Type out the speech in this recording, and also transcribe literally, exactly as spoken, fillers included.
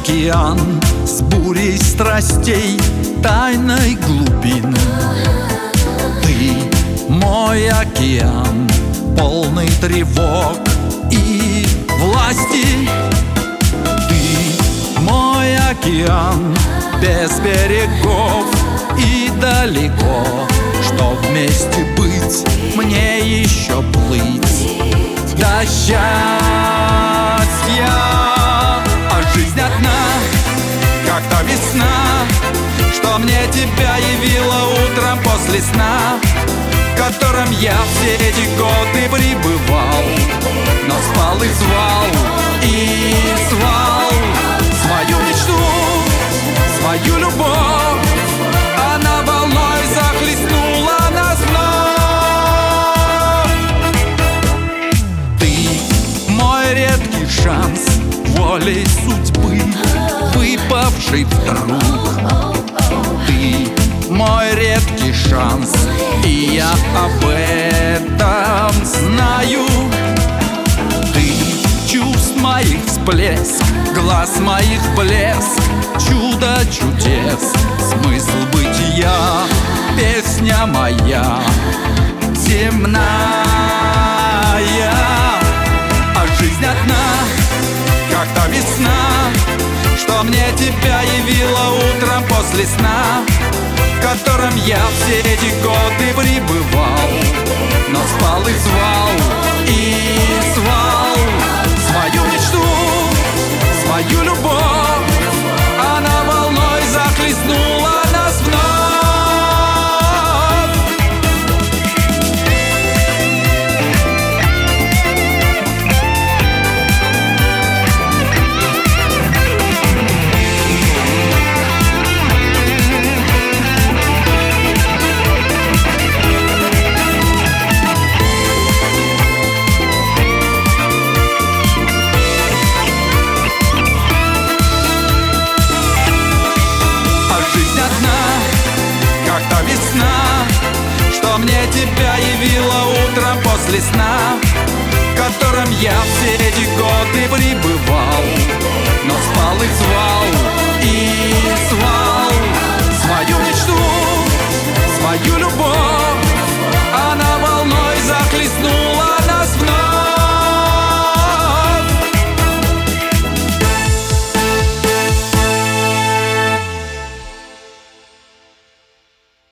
океан с бурей страстей, тайной глубины. Ты мой океан, полный тревог и власти. Ты мой океан, без берегов и далеко. Что вместе быть, мне еще плыть до счастья. А жизнь одна, как та весна, что мне тебя явила утром после сна, в котором я все эти годы пребывал, но спал и звал, и звал свою мечту, свою любовь. Она волной захлестнула нас вновь. Ты мой редкий шанс, волей судьбы, выпавший вдруг. Ты мой редкий шанс, и я об этом знаю. Ты чувств моих всплеск, глаз моих блеск, чудо чудес, смысл бытия, песня моя земная. А жизнь одна, как та весна, что мне тебя явила утром после сна, в котором я все эти годы пребывал, но спал и звал, и звал свою мечту, свою любовь. Она волной захлестнула нас вновь. Что мне тебя явила утром после сна, в котором я все эти годы пребывал, но спал и звал, и звал свою мечту, свою любовь.